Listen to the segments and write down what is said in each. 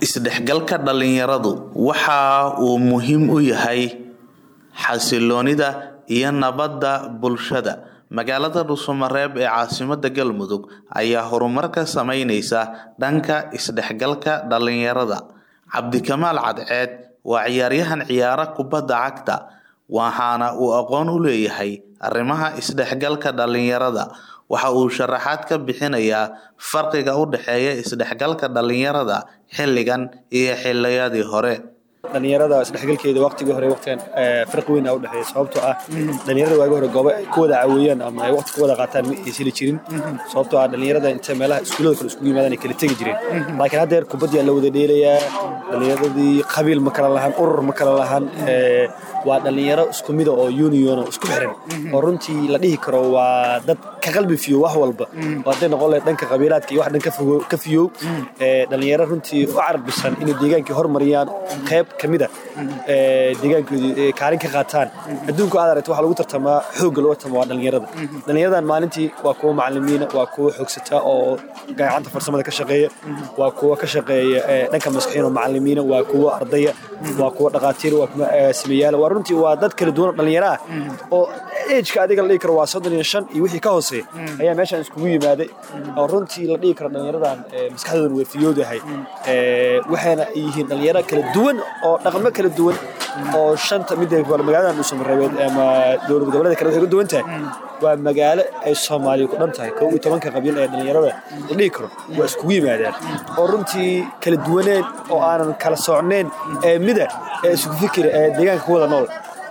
isdhexgalka dhalinyaradu waxa uu muhiim u yahay xasiloonida iyo nabadda bulshada. Magaalada Dhuusamareeb ee caasimadda Galmudug ayaa horumar ka sameynaysa dhanka isdhexgalka dhalinyarada. Cabdikamaal Cadceed waa ciyaaryahan ciyaara kubadda cagta, waxaana uu aqoon u leeyahay arrimaha isdhexgalka dhalinyarada. Waxa uu sharaxaad ka bixinayaa farqiga u dhexeeya isdhexgalka dhalinyarada xilligan iyo xilliyadii hore. dhalinyarada isdhexgalkeeda waqtigii hore waqtigan farq weyn u dhaxeeyo sababtoo ah dhalinyarada waagi hore goobo ku wada caawiyaan ama ay waqti ku wada qaataan ma aysan jirin sababtoo ah dhalinyarada inta meelaha iskuulada kale isku yimaadaan ay kala tagi jireen laakiin hadda kubadda la wada dheelayaa dhalinyaradii qabiil ma kala lahan urur ma kala lahan waa dhalinyaro isku mid oo union isku xiran oo runtii la dhihi karo waa dad ka qalbi fiyo wax walba waday noqon lahayd dhanka qabiilaadka iyo wax dhanka ka fiyo dhalinyaro runtii u carbisan in deegaankii horumariyaan qayb kamida deegaankoodii kaalin ka qaataan adduunka aad aragto waxa lagu tartamaa xoog loo tartamo dhalinyaradan maalintii waa kuwa macallimiin waa kuwa xogsata oo gacanta farsamada ka shaqeeya waa kuwa ka shaqeeya dhanka maskaxiin oo macallimiin waa kuwa ardaya waa kuwa dhaqaatiir waa kuwa sameeyaal waa runtii waa dad kala duwan dhalinyaro ah oo age-ka adiga la dhigi karo waa 35 iyo wixii ka hooseeya ayaa meeshan iskugu yimaaday oo runtii la dhigi karo dhalinyaradan maskaxdooda way fiyoodahay waxaana yihiin dhalinyaro kala duwan oo dhaqamo kala duwan oo shanta mid ay magaalada Dhuusamareeb ama dowlad goboleedka kale waxay ku duwan tahay waa magaalo ay Soomaaliya ku dhan tahay 12 qabiil ee dhalinyarada la dhigi karo waa iskugu yimaadaan oo runtii kala duwaneen oo aanan kala socneen mida isku fikir deegaanka ku wada nool.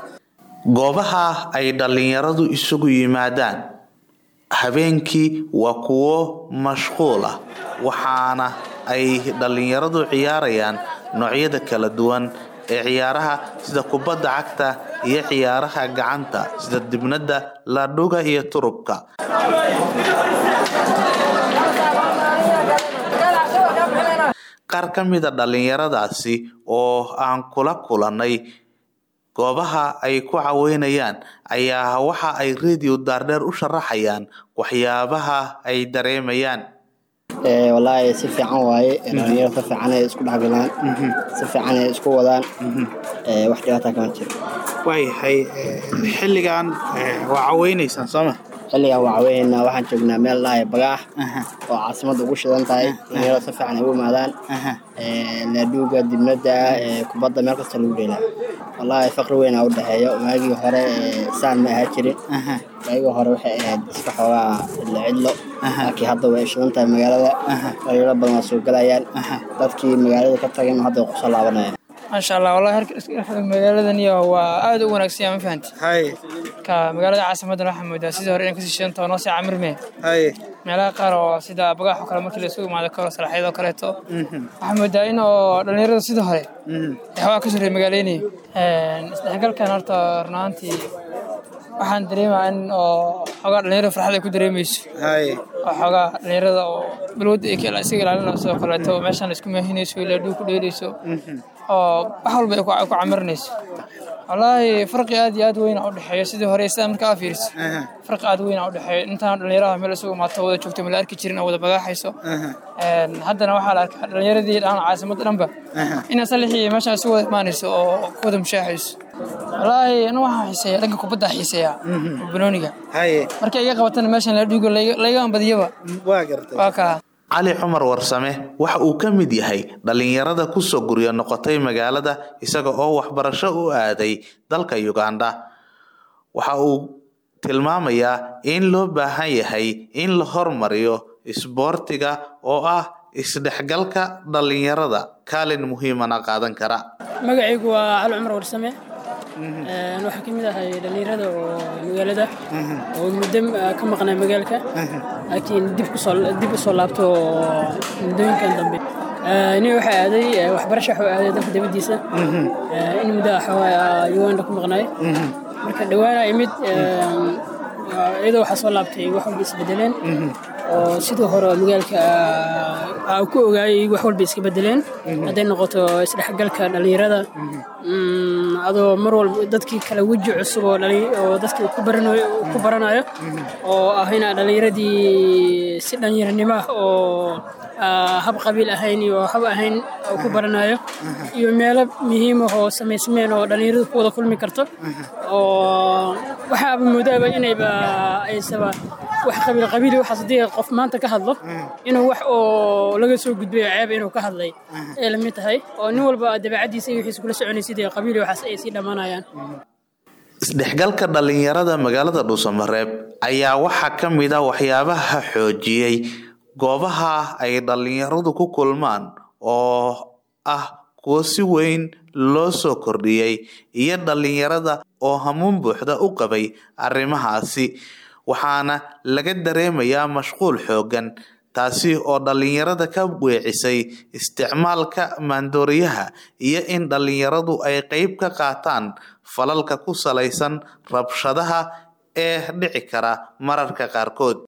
Goobaha ay dhalinyaradu isugu yimaadaan habeenkii waa kuwo mashquul ah waxaana ay dhalinyaradu ciyaarayaan noocyada kala duwan ee ciyaaraha sida kubadda cagta iyo ciyaaraha gacanta sida dibnada, laadhuga iyo turubka. Qaar ka mid ah dhalinyaradaasi oo aan kula kulanay goobaha ay ku caweynayaan ayaa waxa ay radio Daardheer u sharaxayaan waxyaabaha ay dareemayaan. والله سيف عن واي يعني يرفع عنه اسكو دحغلان سيف عنه اسكو ودان وحدياتها كمان جير واي هي xilligan waa caweynaysan sama xilligan waa caweynaa waxaan joognaa meel laay bagax oo caasimada ugu shidan tahay inay si fiican ugu maadaan laadhuga dibnada kubadda meel kasta lagu dheelaa wallahi faqri weyn u dhaxeeyo waagii hore saan ma aha jirin waagii hore waxay ahayd iska xoogaa cidlo laakiin hadda way shidantahay magaalada dhalinyaro badan soo galayaan dadkii magaalada ka tagay hadda ku soo laabanayaan ما شاء الله والله magaaladani waa aad u wanaagsan ma fahanti hay ka magaalada caasimadda Maxamed sidoo hore in ka sii shanto noo si camirme hay meelaha qaar oo sida bagax kale markii la isugu imaado karo salaxyada kaleeto Maxamed inoo dhalinyarada sidoo hore waxa ka soo magaaladani isdhexgalkan horta runtii waxaan dareemaa in oo xogaa dhalinyarada farxad ay ku dareemayso hay xogaa dhalinyarada oo balwad ay kala isaga ilaalinayso kaleeto meeshan isku maahinayso ila dhuu ku dheerayso oo wax walba ay ku camirnayso والله فرق aad weyn u dhaxeeyo sidii hore isla markaa fiirso فرق aad weyn u dhaxeeyo intaan dhalinyarada meel isugu maato wada joogto meel arki jirin wada bagaxayso haddana waxa la arkaa dhalinyaradii dhan caasimadda dhanba in salixii meesha isugu wada imaanayso oo wada mushaaxayso والله أنا واحد حسيا لقى كوبدا حسيا بنونيجا هاي مركي إيجا قبضنا ماشان لا يقول لا يقام بديبا واقع علي عمر warsame waxa uu ka mid yahay dhalinyarada ku soo guriyo noqotay magaalada isaga oo waxbarasho u aaday dalka Uganda waxa uu tilmaamayaa in loo baahan yahay in la hormariyo isboortiga oo ah isdhexgalka dhalinyarada kaalin muhiim ah qaadan kara. magacaygu waa Ali Cumar Warsame waxa kamid ah dhalinyarada oo magaalada oo muddo ka maqnaa magaalka laakiin dib u soo laabto mudooyinkan dambe inuu waxa aaday waxbarasho waxa aaday dalka dibadiisa in muddo Uganda ku maqnaay marka dhawaana imid iyadoo waxa soo laabtay wax walba isbedeleen oo sidoo hore magaalka ku ogaayay wax walba iska bedeleen haday noqoto isdhexgalka dhalinyarada adoo mar walba dadkii kala waji cusub oo dadkii ku baranayo oo ahina dhalinyaradii si dhalinyaranimo oo hab qabiil ahayn iyo hab ahayn ku baranayo iyo meelo muhiim ah oo samaysmeen oo dhalinyaradu ku wada kulmi karto oo waxa moodaaba inayba aysaba wax qabiil waxa sidii qof maanta ka hadlo inuu wax oo laga soo gudbay ceeb inuu ka hadlay ee la mid tahay oo nin walba dabeecadiisa iyo wixiisa kula soconay sidii qabiil waxaas ay si dhamaanayaan. Isdhexgalka dhalinyarada magaalada Dhuusamareeb ayaa waxa ka mid ah waxyaabaha xoojiyay goobaha ay dhalinyaradu ku kulmaan oo ah kuwa si weyn loo soo kordhiyay iyo dhalinyarada oo hamuun buuxda u qabay arrimahaasi waxaana laga dareemayaa mashquul xoogan taasi oo dhalinyarada ka weecisay isticmaalka maandooriyaha iyo in dhalinyaradu ay qayb ka qaataan falalka ku salaysan rabshadaha ee dhici kara mararka qaarkood.